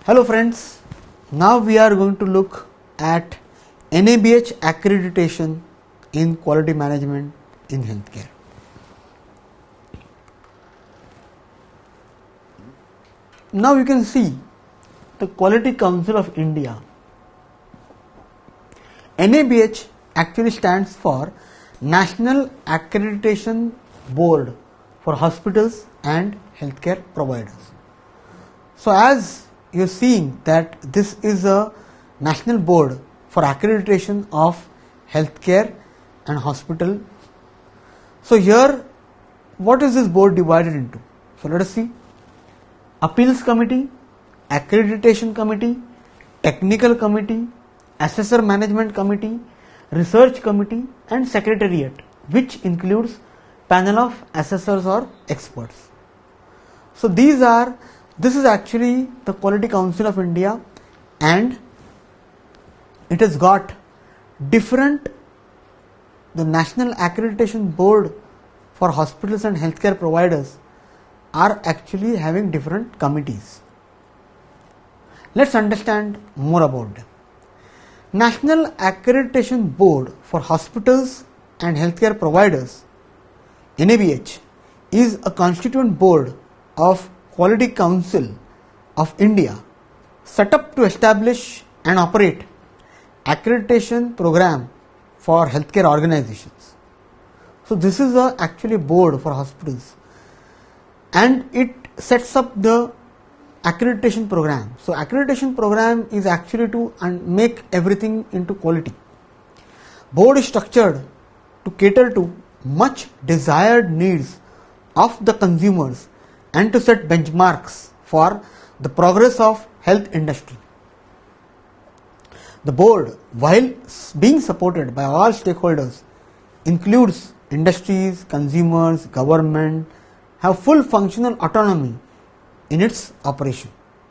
Hello friends, now we are going to look at NABH accreditation in quality management in healthcare. Now you can see the Quality Council of India. NABH actually stands for National Accreditation Board for Hospitals and Healthcare Providers. So as you're seeing that this is a national board for accreditation of healthcare and hospital. So here, what is this board divided into? So let us see. Appeals Committee, Accreditation Committee, Technical Committee, Assessor Management Committee, Research Committee and Secretariat, which includes panel of assessors or experts. So this is actually the Quality Council of India, and it has got the National Accreditation Board for Hospitals and Healthcare Providers are actually having different committees. Let's understand more about them. National Accreditation Board for Hospitals and Healthcare Providers, NABH, is a constituent board of Quality Council of India set up to establish and operate accreditation program for healthcare organizations. So this is actually a board for hospitals, and it sets up the accreditation program. So accreditation program is actually to make everything into quality. Board is structured to cater to much desired needs of the consumers and to set benchmarks for the progress of health industry. The board, while being supported by all stakeholders, includes industries, consumers, government, have full functional autonomy in its operation.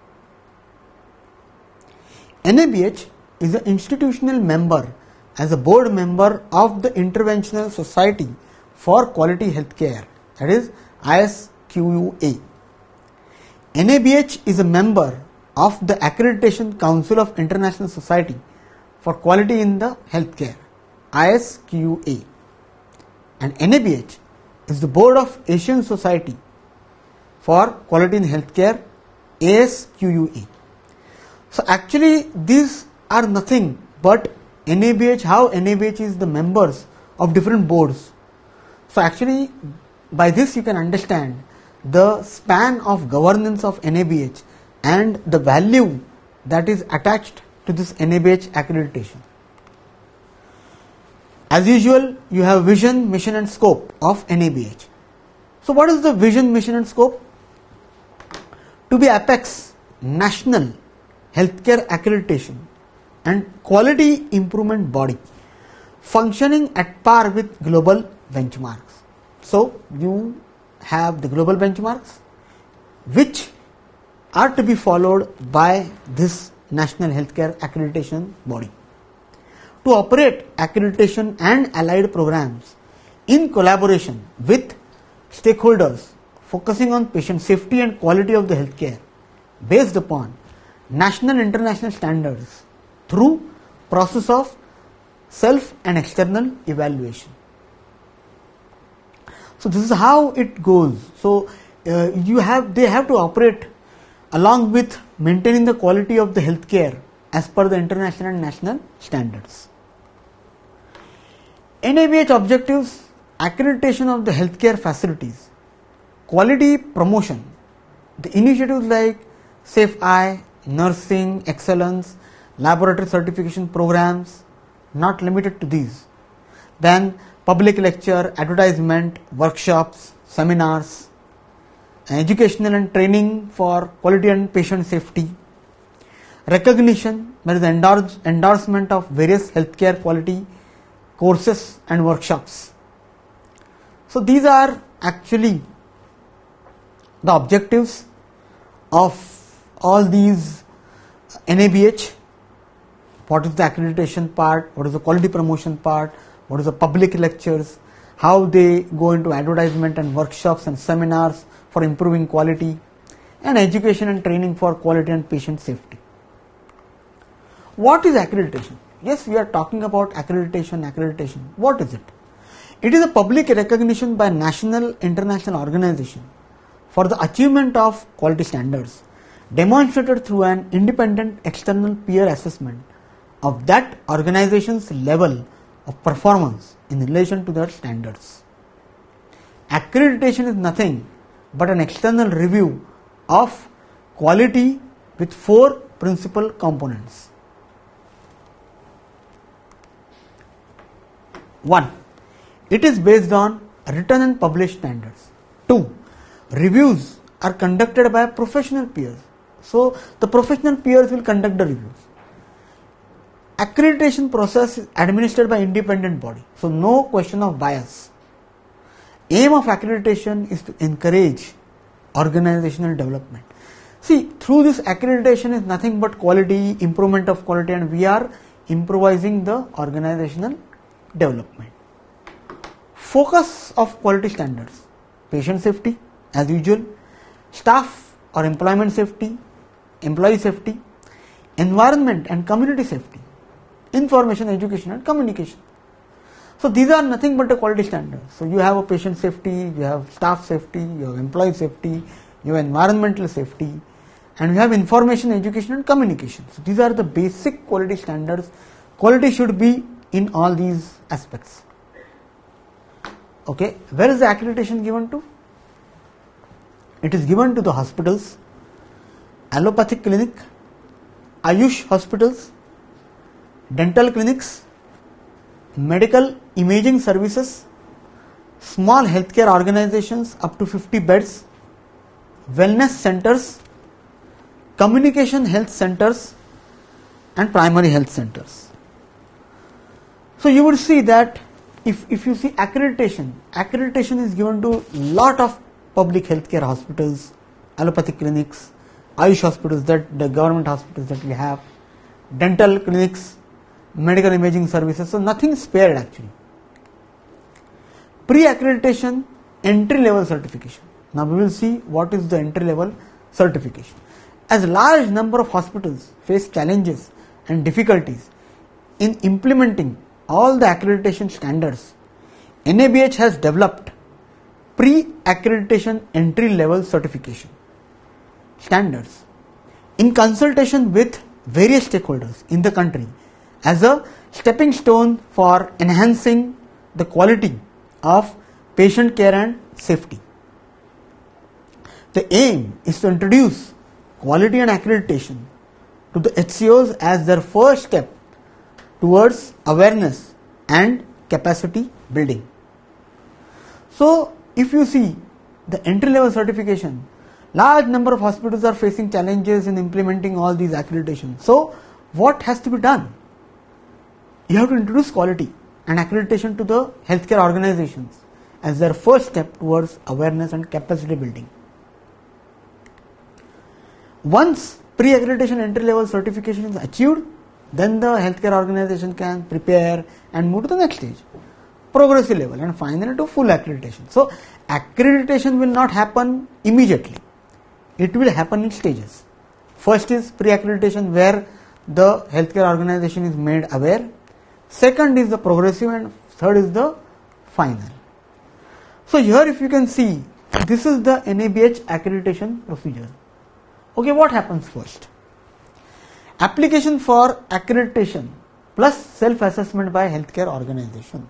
NABH is an institutional member as a board member of the Interventional Society for Quality Healthcare, that is ISQUA. NABH is a member of the Accreditation Council of International Society for Quality in the Healthcare, ISQA, and NABH is the board of Asian Society for Quality in Healthcare, ASQUA. So actually these are nothing but NABH, how NABH is the members of different boards. So actually by this you can understand the span of governance of NABH and the value that is attached to this NABH accreditation. As usual, you have vision, mission and scope of NABH. So what is the vision, mission and scope? To be apex national healthcare accreditation and quality improvement body functioning at par with global benchmarks. So you have the global benchmarks which are to be followed by this National Healthcare Accreditation Body. To operate accreditation and allied programs in collaboration with stakeholders focusing on patient safety and quality of the healthcare based upon national and international standards through process of self and external evaluation. So this is how it goes. So they have to operate along with maintaining the quality of the healthcare as per the international and national standards. NABH objectives: accreditation of the healthcare facilities, quality promotion, the initiatives like Safe Eye, nursing excellence, laboratory certification programs, not limited to these. Then public lecture, advertisement, workshops, seminars, educational and training for quality and patient safety, recognition, that is the endorsement of various healthcare quality courses and workshops. So these are actually the objectives of all these NABH. What is the accreditation part, what is the quality promotion part, what is the public lectures, how they go into advertisement and workshops and seminars for improving quality, and education and training for quality and patient safety. What is accreditation? Yes, we are talking about accreditation. What is it? It is a public recognition by national, international organization for the achievement of quality standards demonstrated through an independent external peer assessment of that organization's level of performance in relation to their standards. Accreditation is nothing but an external review of quality with 4 principal components. 1. It is based on written and published standards. 2. Reviews are conducted by professional peers. So, the professional peers will conduct the reviews. Accreditation process is administered by independent body. So, no question of bias. Aim of accreditation is to encourage organizational development. See, through this accreditation is nothing but quality, improvement of quality, and we are improvising the organizational development. Focus of quality standards: patient safety as usual, staff or employment safety, employee safety, environment and community safety, information, education and communication. So these are nothing but the quality standards. So you have a patient safety, you have staff safety, you have employee safety, you have environmental safety, and you have information, education and communication. So these are the basic quality standards. Quality should be in all these aspects. Okay, where is the accreditation given to? It is given to the hospitals, allopathic clinic, Ayush hospitals, dental clinics, medical imaging services, small healthcare organizations up to 50 beds, wellness centers, communication health centers and primary health centers. So you would see that if you see accreditation is given to lot of public healthcare hospitals, allopathic clinics, Ayush hospitals, that the government hospitals that we have, dental clinics, medical imaging services. So nothing is spared actually. Pre-accreditation entry level certification. Now we will see what is the entry level certification. As a large number of hospitals face challenges and difficulties in implementing all the accreditation standards, NABH has developed pre-accreditation entry level certification standards in consultation with various stakeholders in the country as a stepping stone for enhancing the quality of patient care and safety. The aim is to introduce quality and accreditation to the HCOs as their first step towards awareness and capacity building. So, if you see the entry level certification, large number of hospitals are facing challenges in implementing all these accreditations. So, what has to be done? You have to introduce quality and accreditation to the healthcare organizations as their first step towards awareness and capacity building. Once pre-accreditation entry level certification is achieved, then the healthcare organization can prepare and move to the next stage, progressive level, and finally to full accreditation. So, accreditation will not happen immediately. It will happen in stages. First is pre-accreditation, where the healthcare organization is made aware. Second is the progressive, and third is the final. So here if you can see, this is the NABH accreditation procedure. Okay, what happens first? Application for accreditation plus self-assessment by healthcare organization.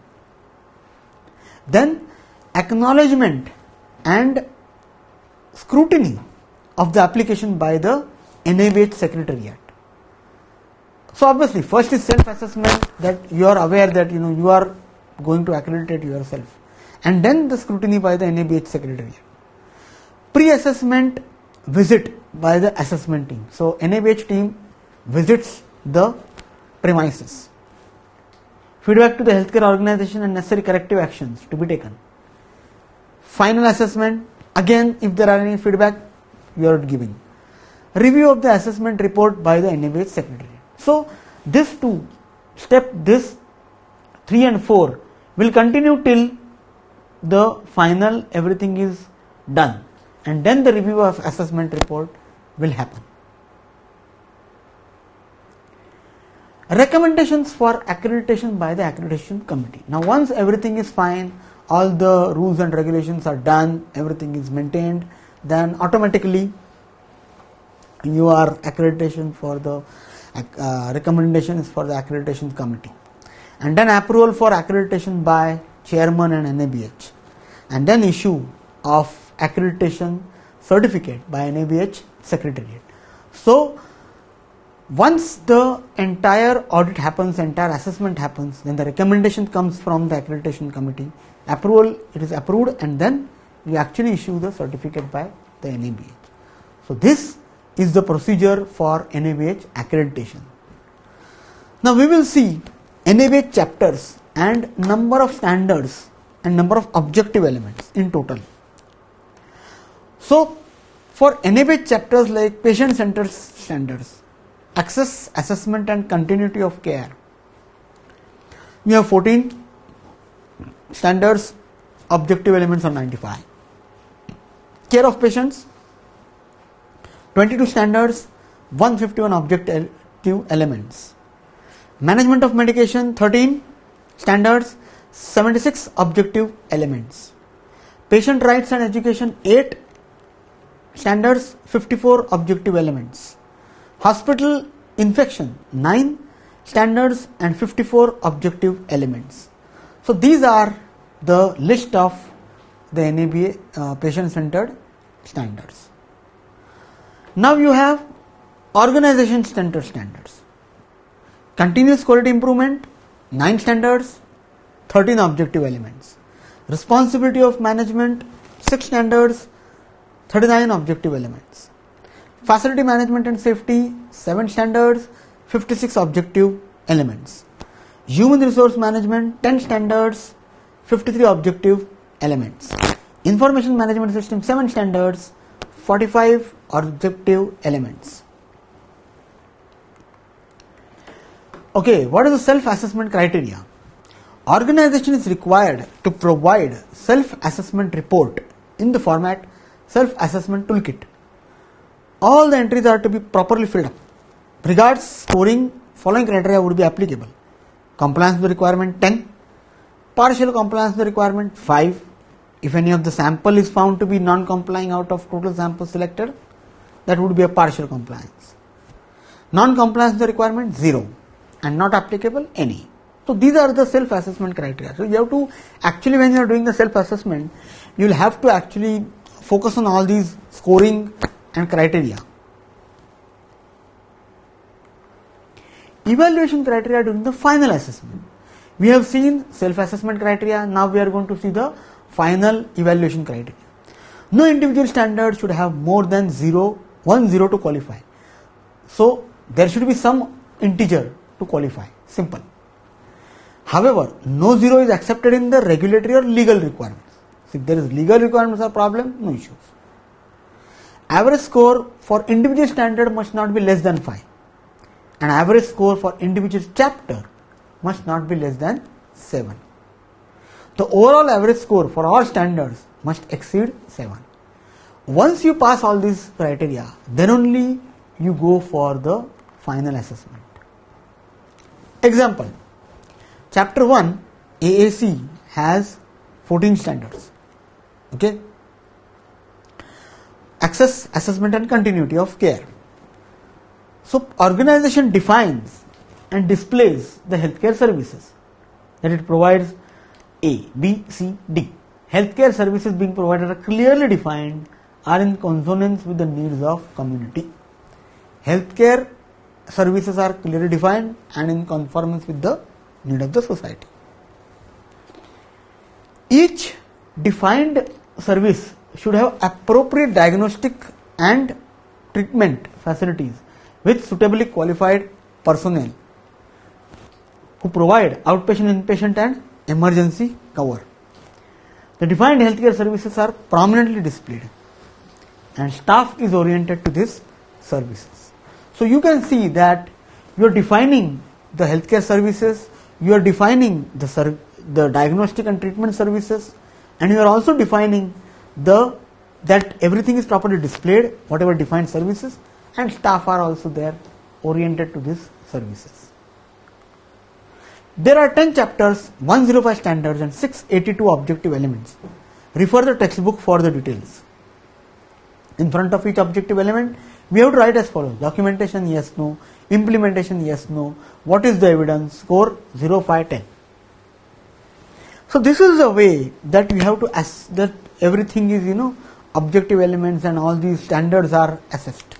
Then acknowledgement and scrutiny of the application by the NABH Secretariat. So obviously first is self-assessment, that you are aware that you are going to accreditate yourself, and then the scrutiny by the NABH Secretariat. Pre-assessment visit by the assessment team. So NABH team visits the premises. Feedback to the healthcare organization and necessary corrective actions to be taken. Final assessment, again if there are any feedback, you are giving. Review of the assessment report by the NABH Secretariat. So this two step, this 3 and 4 will continue till the final everything is done. and then the review of assessment report will happen. Recommendations for accreditation by the accreditation committee. Now once everything is fine, all the rules and regulations are done, everything is maintained, then automatically your accreditation for the recommendation is for the accreditation committee, and then approval for accreditation by chairman and NABH, and then issue of accreditation certificate by NABH secretariat. So once the entire audit happens, entire assessment happens, then the recommendation comes from the accreditation committee, approval, it is approved, and then you actually issue the certificate by the NABH. So this is the procedure for NABH accreditation. Now we will see NABH chapters and number of standards and number of objective elements in total. So for NABH chapters like patient-centered standards, access, assessment and continuity of care, we have 14 standards, objective elements are 95. Care of patients, 22 standards, 151 objective elements. Management of medication, 13 standards, 76 objective elements. Patient rights and education, 8 standards, 54 objective elements. Hospital infection, 9 standards and 54 objective elements. So these are the list of the NABH patient-centered standards. Now you have organization-centered standards. Continuous quality improvement, 9 standards, 13 objective elements. Responsibility of management, 6 standards, 39 objective elements. Facility management and safety, 7 standards, 56 objective elements. Human resource management, 10 standards, 53 objective elements. Information management system, 7 standards, 45 objective elements. Okay, what is the self-assessment criteria? Organization is required to provide self-assessment report in the format self-assessment toolkit. All the entries are to be properly filled up. Regards scoring, following criteria would be applicable. Compliance with the requirement 10, partial compliance with the requirement 5. If any of the sample is found to be non-complying out of total samples selected, that would be a partial compliance. Non-compliance with the requirement 0 and not applicable any. So these are the self-assessment criteria. So you have to actually, when you are doing the self-assessment, you will have to actually focus on all these scoring and criteria. Evaluation criteria during the final assessment. We have seen self-assessment criteria. Now we are going to see the final evaluation criteria. No individual standard should have more than 1 0 to qualify. So there should be some integer to qualify. Simple. However, no 0 is accepted in the regulatory or legal requirements. So if there is legal requirements or problem, no issues. Average score for individual standard must not be less than 5. And average score for individual chapter must not be less than 7. The overall average score for all standards must exceed 7. Once you pass all these criteria, then only you go for the final assessment. Example, chapter 1 AAC has 14 standards. Okay. Access, assessment and continuity of care. So organization defines and displays the healthcare services that it provides. A, B, C, D. Healthcare services being provided are clearly defined, are in consonance with the needs of community. Healthcare services are clearly defined and in conformance with the need of the society. Each defined service should have appropriate diagnostic and treatment facilities with suitably qualified personnel who provide outpatient, inpatient and emergency cover. The defined healthcare services are prominently displayed and staff is oriented to these services. So you can see that you are defining the healthcare services, you are defining the diagnostic and treatment services, and you are also defining the that everything is properly displayed, whatever defined services, and staff are also there oriented to these services. There are 10 chapters, 105 standards and 682 objective elements. Refer the textbook for the details. In front of each objective element, we have to write as follows: documentation, yes, no; implementation, yes, no; what is the evidence; score 0, 5, 10. So this is the way that we have to that everything is, objective elements and all these standards are assessed.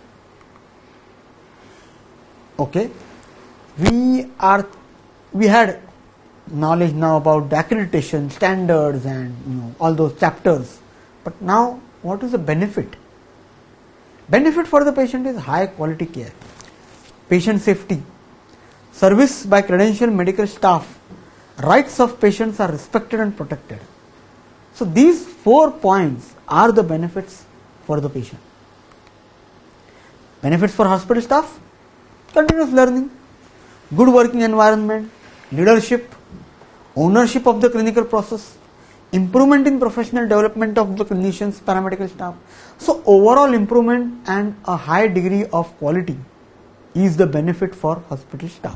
Okay, we had knowledge now about the accreditation standards and all those chapters, but now what is the benefit? Benefit for the patient is high quality care, patient safety, service by credentialed medical staff, rights of patients are respected and protected. So these 4 points are the benefits for the patient. Benefits for hospital staff: continuous learning, good working environment, leadership, ownership of the clinical process, improvement in professional development of the clinicians, paramedical staff. So overall improvement and a high degree of quality is the benefit for hospital staff.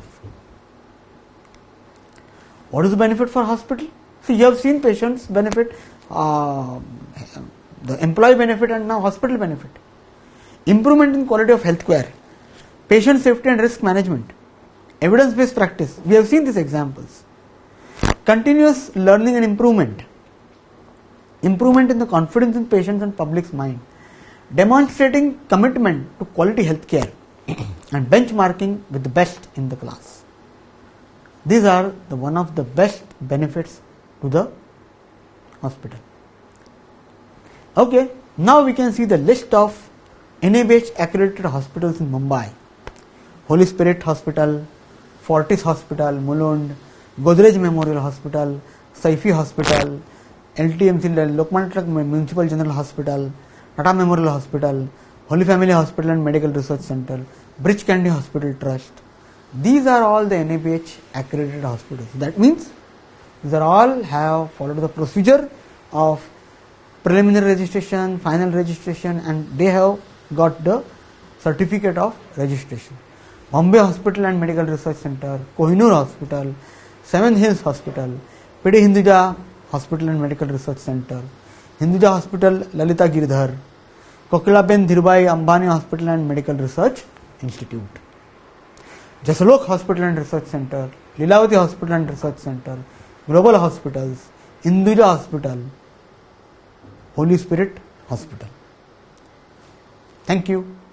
What is the benefit for hospital? See, you have seen patients benefit, the employee benefit, and now hospital benefit. Improvement in quality of healthcare, patient safety and risk management, evidence-based practice. We have seen these examples. Continuous learning and improvement. Improvement in the confidence in patients and public's mind. Demonstrating commitment to quality healthcare and benchmarking with the best in the class. These are one of the best benefits to the hospital. Okay, now we can see the list of NABH accredited hospitals in Mumbai. Holy Spirit Hospital, Fortis Hospital, Mulund, Godrej Memorial Hospital, Saifi Hospital, LTMC Lokmanya Tilak Municipal General Hospital, Tata Memorial Hospital, Holy Family Hospital and Medical Research Center, Bridge Candy Hospital Trust. These are all the NABH accredited hospitals. That means these are all have followed the procedure of preliminary registration, final registration, and they have got the certificate of registration. Bombay Hospital and Medical Research Center, Kohinoor Hospital, Seven Hills Hospital, PD Hinduja Hospital and Medical Research Center, Hinduja Hospital, Lalita Giridhar, Kokilaben Dhirubhai Ambani Hospital and Medical Research Institute, Jasalok Hospital and Research Center, Lilavati Hospital and Research Center, Global Hospitals, Hinduja Hospital, Holy Spirit Hospital. Thank you.